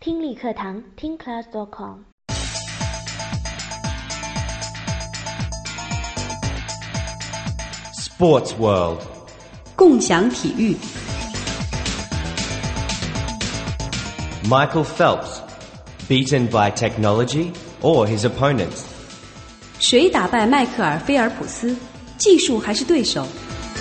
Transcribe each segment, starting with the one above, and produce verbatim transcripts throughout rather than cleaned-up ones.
听力课堂听 class dot com。 Sports World 共享体育。 Michael Phelps, beaten by technology or his opponents? 谁打败迈克尔·菲尔普斯？技术还是对手？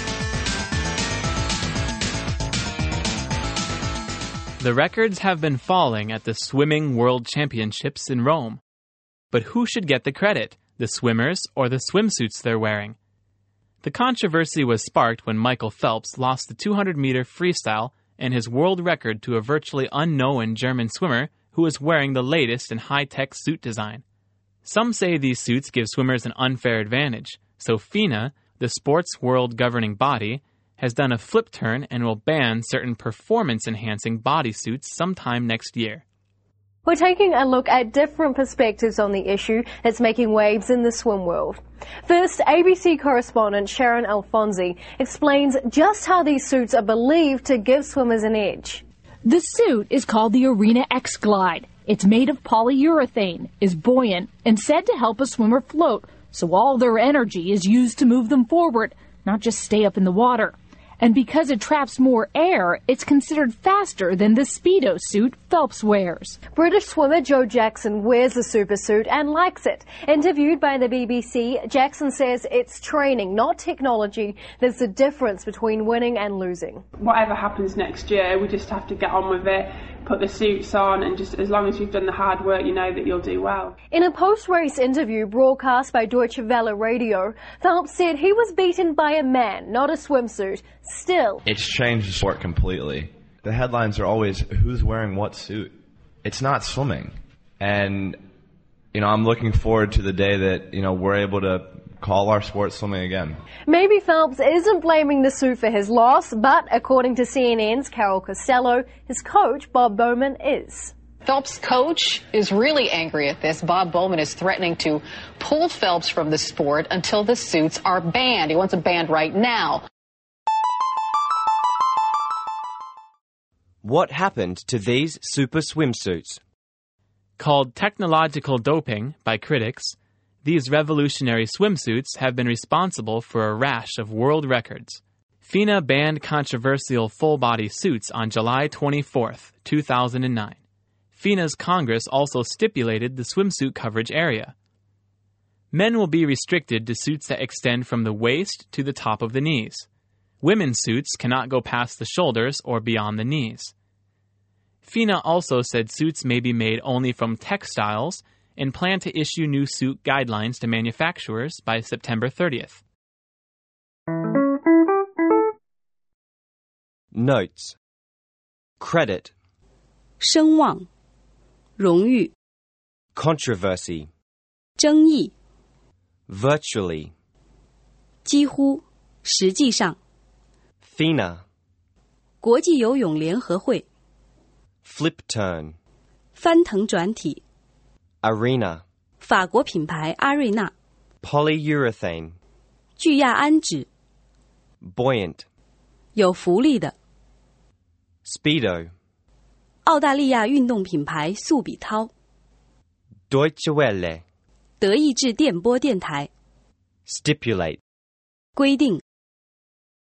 The records have been falling at the Swimming World Championships in Rome. But who should get the credit, the swimmers or the swimsuits they're wearing? The controversy was sparked when Michael Phelps lost the two hundred meter freestyle and his world record to a virtually unknown German swimmer who was wearing the latest and high-tech suit design. Some say these suits give swimmers an unfair advantage, so FINA, the sports world governing body, has done a flip turn and will ban certain performance-enhancing bodysuits sometime next year. We're taking a look at different perspectives on the issue that's making waves in the swim world. First, A B C correspondent Sharon Alfonsi explains just how these suits are believed to give swimmers an edge. The suit is called the Arena X Glide. It's made of polyurethane, is buoyant, and said to help a swimmer float, so all their energy is used to move them forward, not just stay up in the water. And because it traps more air, it's considered faster than the Speedo suit Phelps wears. British swimmer Joe Jackson wears the super suit and likes it. Interviewed by the B B C, Jackson says it's training, not technology. There's a difference between winning and losing. Whatever happens next year, we just have to get on with it, put the suits on, and just as long as you've done the hard work, you know that you'll do well. In a post-race interview broadcast by Deutsche Welle Radio, Phelps said he was beaten by a man, not a swimsuit. Still, it's changed the sport completely. The headlines are always, who's wearing what suit? It's not swimming. And, you know, I'm looking forward to the day that, you know, we're able to call our sport swimming again. Maybe Phelps isn't blaming the suit for his loss, but according to C N N's Carol Costello, his coach, Bob Bowman, is. Phelps' coach is really angry at this. Bob Bowman is threatening to pull Phelps from the sport until the suits are banned. He wants it banned right now. What happened to these super swimsuits? Called technological doping by critics, these revolutionary swimsuits have been responsible for a rash of world records. FINA banned controversial full-body suits on July twenty-fourth, two thousand nine. FINA's Congress also stipulated the swimsuit coverage area. Men will be restricted to suits that extend from the waist to the top of the knees. Women's suits cannot go past the shoulders or beyond the knees. FINA also said suits may be made only from textiles and plan to issue new suit guidelines to manufacturers by September thirtieth. Notes. Credit. 声望、荣誉、 Controversy. 争议、 Virtually. 几乎、实际上、 FINA. 国际游泳联合会、 Flip turn. 翻腾转体、 Arena. 法国品牌阿瑞纳、 Polyurethane. 聚亚胺酯、 Buoyant. 有浮力的、 Speedo. 澳大利亚运动品牌速比涛、 Deutsche Welle. 德意志电波电台、 Stipulate. 规定。